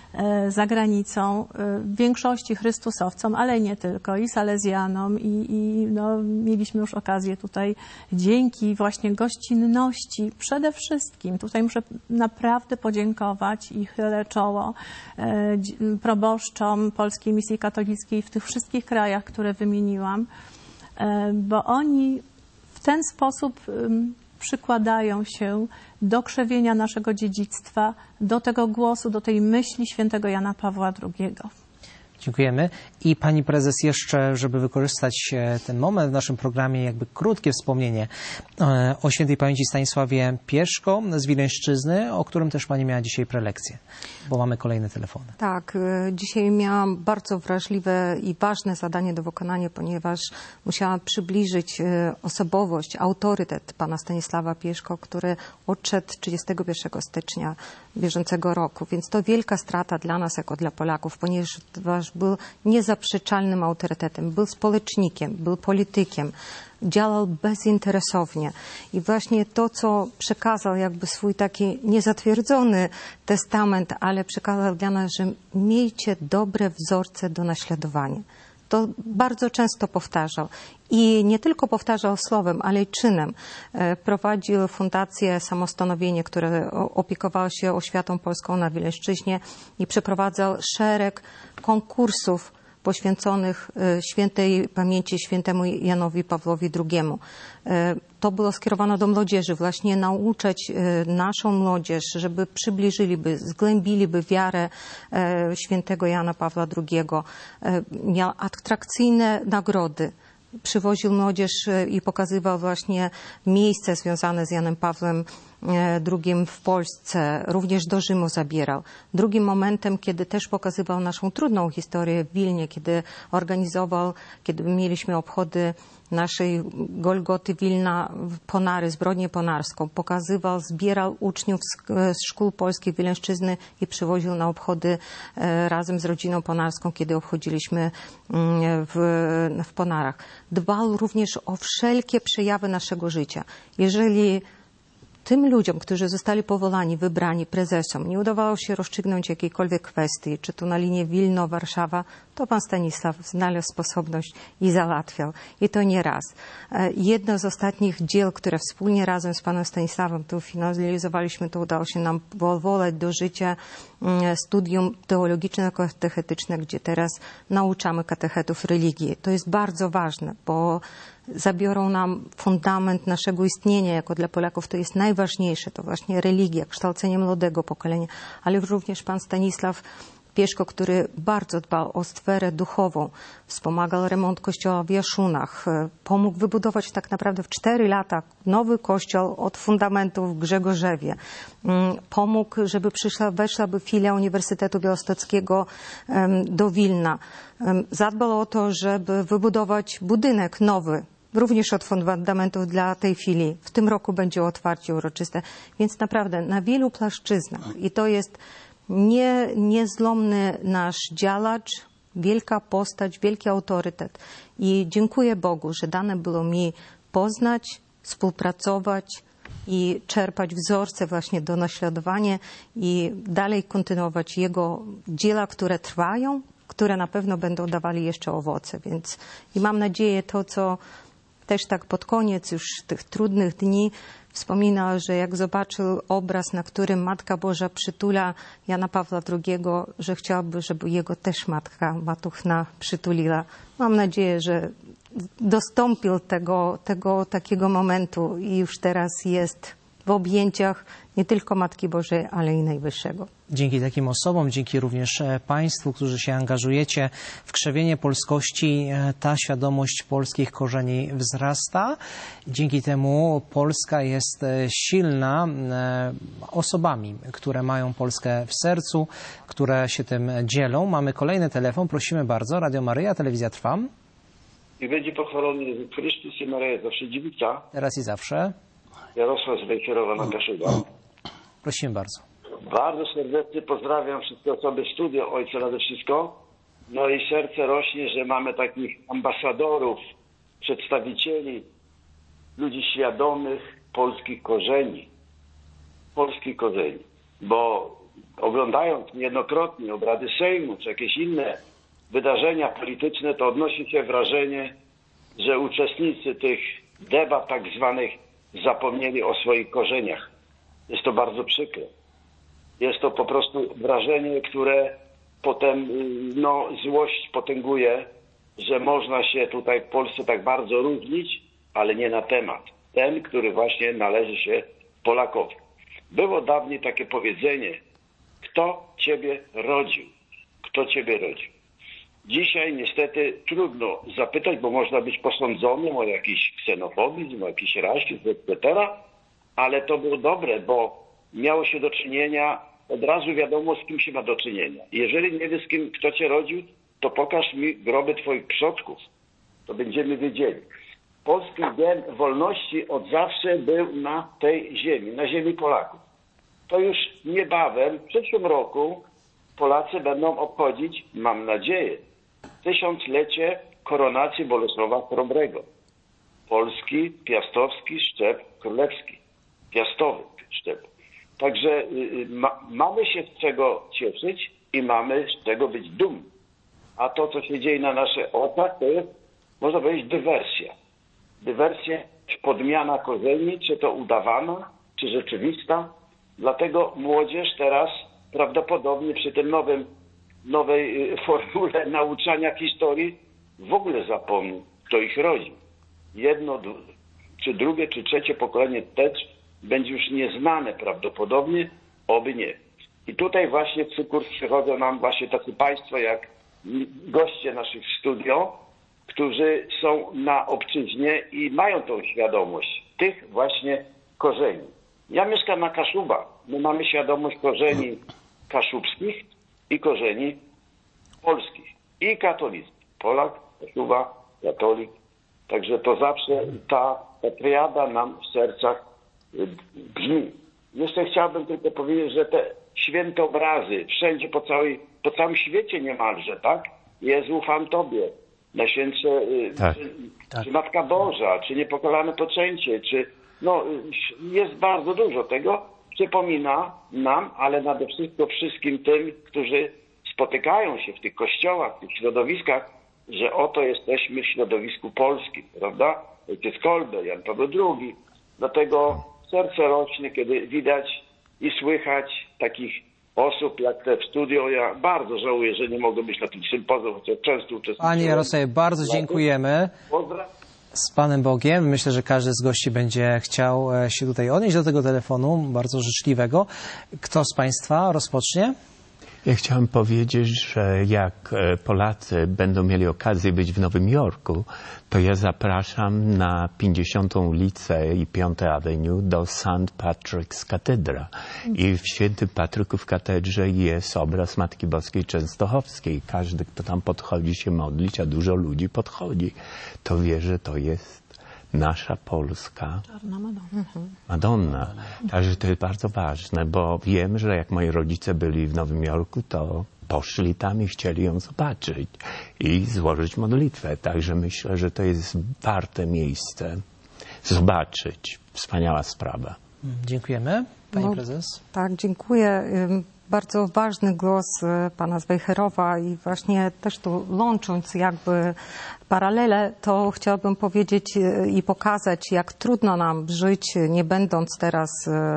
za granicą, w większości chrystusowcom, ale nie tylko, i salezjanom, i, i no, mieliśmy już okazję tutaj dzięki właśnie gościnności przede wszystkim, tutaj muszę naprawdę podziękować i chylę czoło e, proboszczom Polskiej Misji Katolickiej w tych wszystkich krajach, które wymieniłam, e, bo oni w ten sposób e, przykładają się do krzewienia naszego dziedzictwa, do tego głosu, do tej myśli świętego Jana Pawła drugiego. Dziękujemy. I pani prezes jeszcze, żeby wykorzystać ten moment w naszym programie, jakby krótkie wspomnienie o świętej pamięci Stanisławie Pieszko z Wileńszczyzny, o którym też pani miała dzisiaj prelekcję, bo mamy kolejne telefony. Tak, dzisiaj miałam bardzo wrażliwe i ważne zadanie do wykonania, ponieważ musiałam przybliżyć osobowość, autorytet pana Stanisława Pieszko, który odszedł trzydziestego pierwszego stycznia bieżącego roku. Więc to wielka strata dla nas, jako dla Polaków, ponieważ był niezaprzeczalnym autorytetem, był społecznikiem, był politykiem, działał bezinteresownie. I właśnie to, co przekazał, jakby swój taki niezatwierdzony testament, ale przekazał dla nas, że miejcie dobre wzorce do naśladowania. To bardzo często powtarzał. I nie tylko powtarzał słowem, ale i czynem. Prowadził Fundację Samostanowienie, która opiekowała się oświatą polską na Wileńszczyźnie i przeprowadzał szereg konkursów poświęconych świętej pamięci świętemu Janowi Pawłowi drugiemu. To było skierowane do młodzieży, właśnie nauczać naszą młodzież, żeby przybliżyliby, zgłębiliby wiarę świętego Jana Pawła drugiego. Miał atrakcyjne nagrody. Przywoził młodzież i pokazywał właśnie miejsce związane z Janem Pawłem drugim w Polsce. Również do Rzymu zabierał. Drugim momentem, kiedy też pokazywał naszą trudną historię w Wilnie, kiedy organizował, kiedy mieliśmy obchody naszej Golgoty Wilna, Ponary, zbrodnię ponarską. Pokazywał, zbierał uczniów z, z szkół polskich Wileńszczyzny i przywoził na obchody e, razem z rodziną ponarską, kiedy obchodziliśmy w, w Ponarach. Dbał również o wszelkie przejawy naszego życia. Jeżeli tym ludziom, którzy zostali powołani, wybrani prezesom, nie udawało się rozstrzygnąć jakiejkolwiek kwestii, czy to na linii Wilno-Warszawa, to pan Stanisław znalazł sposobność i załatwiał. I to nie raz. Jedno z ostatnich dzieł, które wspólnie razem z panem Stanisławem tu finalizowaliśmy, to udało się nam powołać do życia studium teologiczno-katechetyczne, gdzie teraz nauczamy katechetów religii. To jest bardzo ważne, bo zabiorą nam fundament naszego istnienia jako dla Polaków. To jest najważniejsze, to właśnie religia, kształcenie młodego pokolenia, ale również pan Stanisław Pieszko, który bardzo dbał o sferę duchową, wspomagał remont kościoła w Jaszunach, pomógł wybudować tak naprawdę w cztery lata nowy kościół od fundamentów w Grzegorzewie. Pomógł, żeby przyszła, weszłaby filia Uniwersytetu Białostockiego do Wilna. Zadbał o to, żeby wybudować budynek nowy, również od fundamentów dla tej filii. W tym roku będzie otwarcie uroczyste. Więc naprawdę na wielu płaszczyznach. I to jest nie, niezłomny nasz działacz, wielka postać, wielki autorytet. I dziękuję Bogu, że dane było mi poznać, współpracować i czerpać wzorce właśnie do naśladowania i dalej kontynuować jego dzieła, które trwają, które na pewno będą dawali jeszcze owoce. Więc i mam nadzieję to, co też tak pod koniec już tych trudnych dni wspominał, że jak zobaczył obraz, na którym Matka Boża przytula Jana Pawła drugiego, że chciałby, żeby jego też Matka Matuchna przytuliła. Mam nadzieję, że dostąpił tego, tego takiego momentu i już teraz jest w objęciach nie tylko Matki Bożej, ale i Najwyższego. Dzięki takim osobom, dzięki również Państwu, którzy się angażujecie w krzewienie polskości, ta świadomość polskich korzeni wzrasta. Dzięki temu Polska jest silna osobami, które mają Polskę w sercu, które się tym dzielą. Mamy kolejny telefon, prosimy bardzo. Radio Maryja, telewizja trwa. I będzie pochwalony Jezus Chrystus i Maryja zawsze dziewica. Teraz i zawsze. Jarosław z Wejherowa na Kaszuba. Prosimy bardzo. Bardzo serdecznie pozdrawiam wszystkie osoby w studio, ojcze nade wszystko. No i serce rośnie, że mamy takich ambasadorów, przedstawicieli, ludzi świadomych polskich korzeni. Polskich korzeni. Bo oglądając niejednokrotnie obrady Sejmu, czy jakieś inne wydarzenia polityczne, to odnosi się wrażenie, że uczestnicy tych debat tak zwanych zapomnieli o swoich korzeniach. Jest to bardzo przykre. Jest to po prostu wrażenie, które potem no, złość potęguje, że można się tutaj w Polsce tak bardzo różnić, ale nie na temat. Ten, który właśnie należy się Polakowi. Było dawniej takie powiedzenie, kto ciebie rodził? Kto ciebie rodził? Dzisiaj niestety trudno zapytać, bo można być posądzonym o jakiś ksenofobizm, o jakiś rasizm, et cetera. Ale to było dobre, bo miało się do czynienia, od razu wiadomo, z kim się ma do czynienia. Jeżeli nie wiesz, z kim, kto cię rodził, to pokaż mi groby twoich przodków. To będziemy wiedzieli. Polski gen wolności od zawsze był na tej ziemi, na ziemi Polaków. To już niebawem, w przyszłym roku, Polacy będą obchodzić, mam nadzieję, tysiąclecie koronacji Bolesława Chrobrego. Polski, piastowski szczep królewski. Piastowy szczep. Także y, ma, mamy się z czego cieszyć i mamy z czego być dumni. A to, co się dzieje na naszych oczach, to jest, można powiedzieć, dywersja. Dywersja, czy podmiana korzeni, czy to udawana, czy rzeczywista. Dlatego młodzież teraz prawdopodobnie przy tym nowym, nowej y, formule nauczania historii w ogóle zapomni, kto ich rodził. Jedno, czy drugie, czy trzecie pokolenie też będzie już nieznane prawdopodobnie, oby nie. I tutaj właśnie w sukurs przychodzą nam właśnie tacy państwo jak goście naszych studio, którzy są na obczyźnie i mają tą świadomość tych właśnie korzeni. Ja mieszkam na Kaszubach. My mamy świadomość korzeni kaszubskich i korzeni polskich. I katolickich. Polak, Kaszuba, katolik. Także to zawsze ta, ta triada nam w sercach brzmi. Jeszcze chciałbym tylko powiedzieć, że te święte obrazy wszędzie po, całej, po całym świecie niemalże, tak? Jezu, ufam Tobie. Najświętsze, tak, czy, tak. czy Matka Boża, czy Niepokalane Poczęcie, czy no jest bardzo dużo tego. Przypomina nam, ale nade wszystko wszystkim tym, którzy spotykają się w tych kościołach, w tych środowiskach, że oto jesteśmy w środowisku polskim, prawda? Ojciec Kolbe, Jan Paweł drugi. Dlatego serce rośnie, kiedy widać i słychać takich osób jak te w studio. Ja bardzo żałuję, że nie mogę być na tym sympozjum, chociaż często uczestniczyłem. Panie Jarosławie, bardzo dziękujemy. Pozdrawiam. Z Panem Bogiem. Myślę, że każdy z gości będzie chciał się tutaj odnieść do tego telefonu, bardzo życzliwego. Kto z Państwa rozpocznie? Ja chciałem powiedzieć, że jak Polacy będą mieli okazję być w Nowym Jorku, to ja zapraszam na pięćdziesiątą ulicę i piątą Avenue do Saint Patrick's Cathedra. I w Świętym Patryku w katedrze jest obraz Matki Boskiej Częstochowskiej. Każdy, kto tam podchodzi się modlić, a dużo ludzi podchodzi, to wie, że to jest nasza Polska Czarna Madonna. Madonna. Także to jest bardzo ważne, bo wiem, że jak moi rodzice byli w Nowym Jorku, to poszli tam i chcieli ją zobaczyć i złożyć modlitwę. Także myślę, że to jest warte miejsce zobaczyć. Wspaniała sprawa. Dziękujemy. Pani No, prezes. Tak, dziękuję. Bardzo ważny głos pana z Wejherowa i właśnie też tu łącząc jakby paralele, to chciałabym powiedzieć i pokazać, jak trudno nam żyć, nie będąc teraz,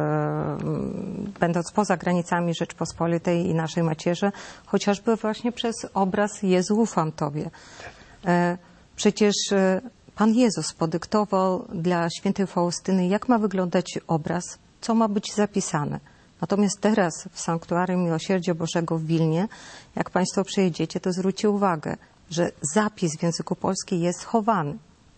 będąc poza granicami Rzeczpospolitej i naszej macierzy, chociażby właśnie przez obraz Jezu, ufam Tobie. Przecież Pan Jezus podyktował dla świętej Faustyny, jak ma wyglądać obraz co ma być zapisane. Natomiast teraz w Sanktuarium Miłosierdzia Bożego w Wilnie, jak Państwo przyjedziecie, to zwróćcie uwagę, że zapis w języku polskim jest chowany.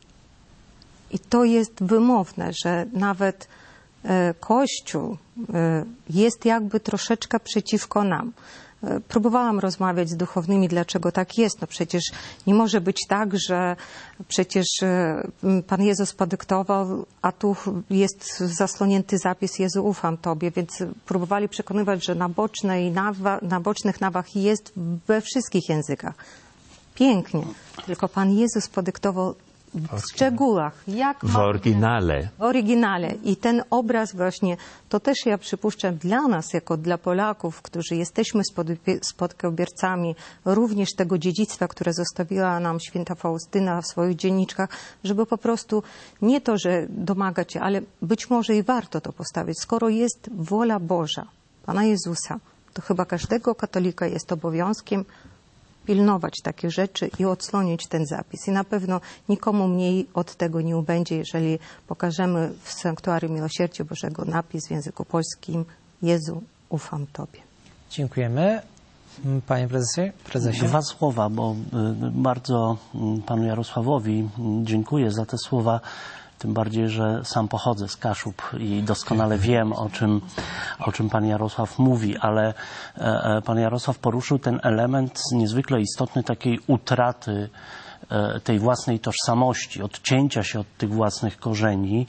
I to jest wymowne, że nawet e, Kościół e, jest jakby troszeczkę przeciwko nam. E, próbowałam rozmawiać z duchownymi, dlaczego tak jest. No przecież nie może być tak, że przecież e, Pan Jezus podyktował, a tu jest zasłonięty zapis Jezu, ufam Tobie. Więc próbowali przekonywać, że na, bocznej nawa, na bocznych nawach jest we wszystkich językach. Pięknie. Tylko Pan Jezus podyktował w szczegółach. Jak w oryginale. W oryginale. I ten obraz właśnie, to też ja przypuszczam dla nas, jako dla Polaków, którzy jesteśmy spadkobiercami również tego dziedzictwa, które zostawiła nam święta Faustyna w swoich dzienniczkach, żeby po prostu nie to, że domagać się, ale być może i warto to postawić. Skoro jest wola Boża, Pana Jezusa, to chyba każdego katolika jest obowiązkiem pilnować takich rzeczy i odsłonić ten zapis. I na pewno nikomu mniej od tego nie ubędzie, jeżeli pokażemy w Sanktuarium Miłosierdzia Bożego napis w języku polskim Jezu, ufam Tobie. Dziękujemy. Panie prezesie, prezesie. Dwa słowa, bo bardzo panu Jarosławowi dziękuję za te słowa. Tym bardziej, że sam pochodzę z Kaszub i doskonale wiem, o czym, o czym pan Jarosław mówi, ale e, pan Jarosław poruszył ten element niezwykle istotny takiej utraty e, tej własnej tożsamości, odcięcia się od tych własnych korzeni.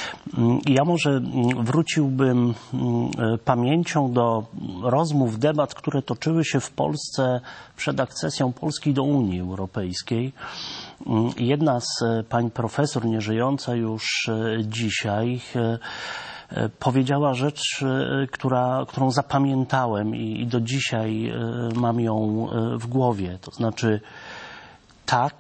I ja może wróciłbym e, pamięcią do rozmów, debat, które toczyły się w Polsce przed akcesją Polski do Unii Europejskiej. Jedna z pań profesor, nieżyjąca już dzisiaj, powiedziała rzecz, która, którą zapamiętałem i, i do dzisiaj mam ją w głowie. To znaczy tak,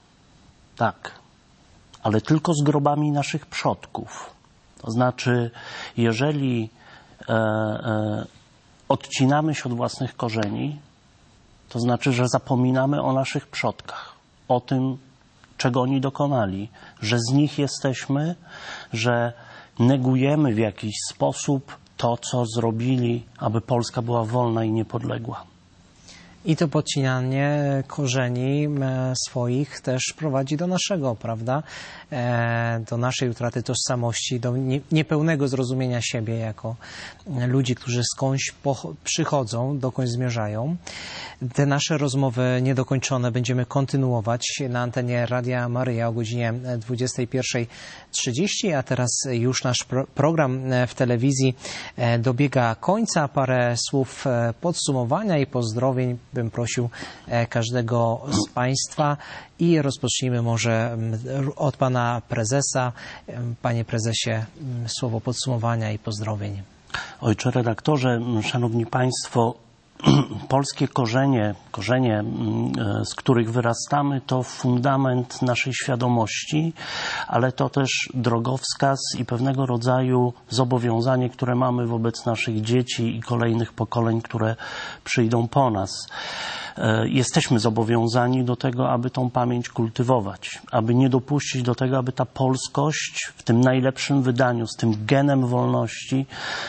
tak, ale tylko z grobami naszych przodków. To znaczy, jeżeli e, e, odcinamy się od własnych korzeni, to znaczy, że zapominamy o naszych przodkach, o tym, czego oni dokonali, że z nich jesteśmy, że negujemy w jakiś sposób to, co zrobili, aby Polska była wolna i niepodległa. I to podcinanie korzeni swoich też prowadzi do naszego, prawda? Do naszej utraty tożsamości, do niepełnego zrozumienia siebie jako ludzi, którzy skądś przychodzą, dokądś zmierzają. Te nasze rozmowy niedokończone będziemy kontynuować na antenie Radia Maryja o godzinie dwudziestej pierwszej trzydzieści, a teraz już nasz pro program w telewizji dobiega końca. Parę słów podsumowania i pozdrowień bym prosił każdego z Państwa i rozpocznijmy może od Pana Prezesa. Panie Prezesie, słowo podsumowania i pozdrowień. Ojcze redaktorze, szanowni Państwo, polskie korzenie, korzenie, z których wyrastamy, to fundament naszej świadomości, ale to też drogowskaz i pewnego rodzaju zobowiązanie, które mamy wobec naszych dzieci i kolejnych pokoleń, które przyjdą po nas. Jesteśmy zobowiązani do tego, aby tą pamięć kultywować, aby nie dopuścić do tego, aby ta polskość w tym najlepszym wydaniu, z tym genem wolności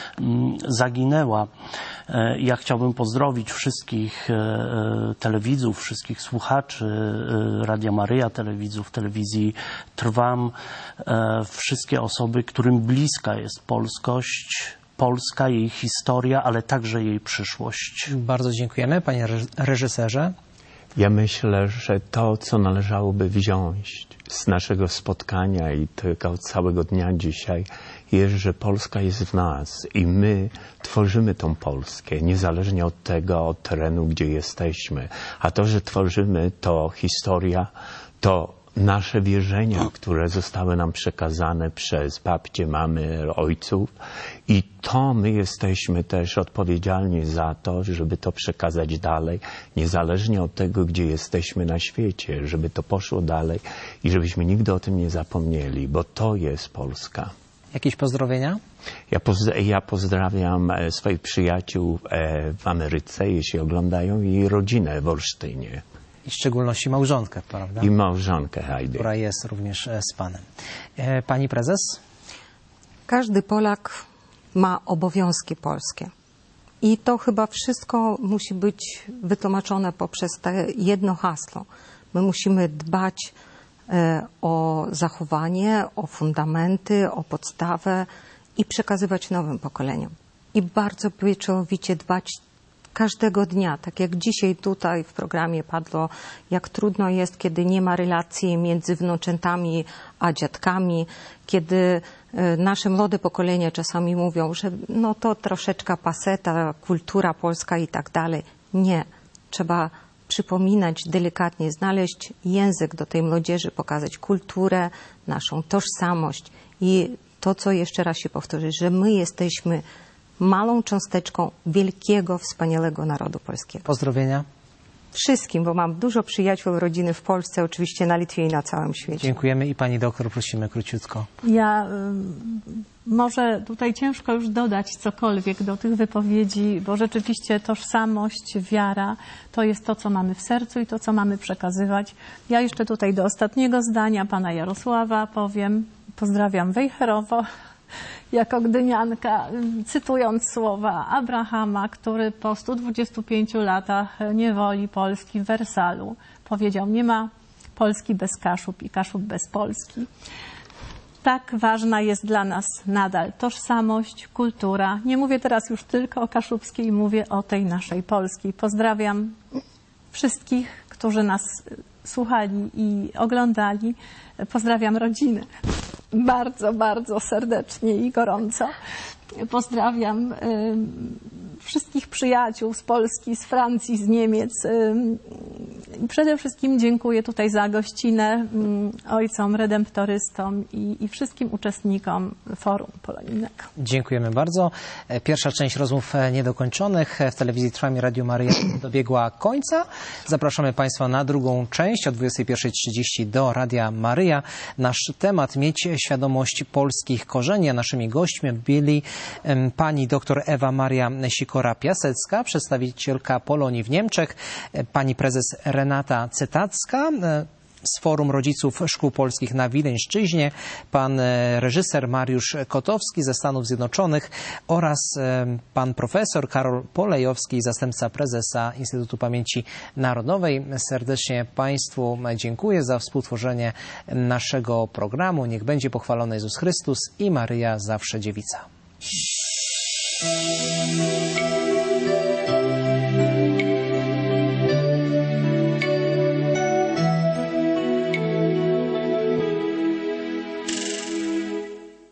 zaginęła. Ja chciałbym pozdrowić wszystkich telewidzów, wszystkich słuchaczy Radia Maryja, telewidzów, telewizji Trwam, wszystkie osoby, którym bliska jest polskość, Polska, jej historia, ale także jej przyszłość. Bardzo dziękujemy, panie reżyserze. Ja myślę, że to, co należałoby wziąć z naszego spotkania i tego całego dnia dzisiaj, jest, że Polska jest w nas i my tworzymy tą Polskę, niezależnie od tego, od terenu, gdzie jesteśmy. A to, że tworzymy, to historia, to nasze wierzenia, które zostały nam przekazane przez babcie, mamy, ojców. I to my jesteśmy też odpowiedzialni za to, żeby to przekazać dalej, niezależnie od tego, gdzie jesteśmy na świecie, żeby to poszło dalej i żebyśmy nigdy o tym nie zapomnieli, bo to jest Polska. Jakieś pozdrowienia? Ja, poz ja pozdrawiam swoich przyjaciół w Ameryce, jeśli oglądają, i rodzinę w Olsztynie. I w szczególności małżonkę, prawda? I małżonkę Heidi. Która jest również z Panem. Pani prezes? Każdy Polak ma obowiązki polskie. I to chyba wszystko musi być wytłumaczone poprzez to jedno hasło. My musimy dbać o zachowanie, o fundamenty, o podstawę i przekazywać nowym pokoleniom. I bardzo pieczołowicie dbać każdego dnia, tak jak dzisiaj tutaj w programie padło, jak trudno jest, kiedy nie ma relacji między wnuczętami a dziadkami, kiedy nasze młode pokolenie czasami mówią, że no to troszeczkę paseta, kultura polska i tak dalej. Nie. Trzeba przypominać delikatnie, znaleźć język do tej młodzieży, pokazać kulturę, naszą tożsamość i to, co jeszcze raz się powtórzy, że my jesteśmy małą cząsteczką wielkiego, wspaniałego narodu polskiego. Pozdrowienia. Wszystkim, bo mam dużo przyjaciół, rodziny w Polsce, oczywiście na Litwie i na całym świecie. Dziękujemy i pani doktor prosimy króciutko. Ja y, może tutaj ciężko już dodać cokolwiek do tych wypowiedzi, bo rzeczywiście tożsamość, wiara to jest to, co mamy w sercu i to, co mamy przekazywać. Ja jeszcze tutaj do ostatniego zdania pana Jarosława powiem, pozdrawiam Wejherowo, jako gdynianka, cytując słowa Abrahama, który po stu dwudziestu pięciu latach niewoli Polski w Wersalu powiedział: nie ma Polski bez Kaszub i Kaszub bez Polski. Tak ważna jest dla nas nadal tożsamość, kultura. Nie mówię teraz już tylko o kaszubskiej, mówię o tej naszej polskiej. Pozdrawiam wszystkich, którzy nas słuchali i oglądali. Pozdrawiam rodziny. Bardzo, bardzo serdecznie i gorąco. Pozdrawiam y, wszystkich przyjaciół z Polski, z Francji, z Niemiec. Y, przede wszystkim dziękuję tutaj za gościnę y, ojcom redemptorystom i, i wszystkim uczestnikom Forum Polonijnego. Dziękujemy bardzo. Pierwsza część rozmów niedokończonych w telewizji Trwam i Radio Maryja dobiegła końca. Zapraszamy Państwa na drugą część o dwudziestej pierwszej trzydzieści do Radia Maryja. Nasz temat: mieć świadomość polskich korzeni. A naszymi gośćmi byli pani dr Ewa Maria Sikora-Piasecka, przedstawicielka Polonii w Niemczech, pani prezes Renata Cytacka z Forum Rodziców Szkół Polskich na Wileńszczyźnie, pan reżyser Mariusz Kotowski ze Stanów Zjednoczonych oraz pan profesor Karol Polejowski, zastępca prezesa Instytutu Pamięci Narodowej. Serdecznie Państwu dziękuję za współtworzenie naszego programu. Niech będzie pochwalony Jezus Chrystus i Maryja zawsze Dziewica.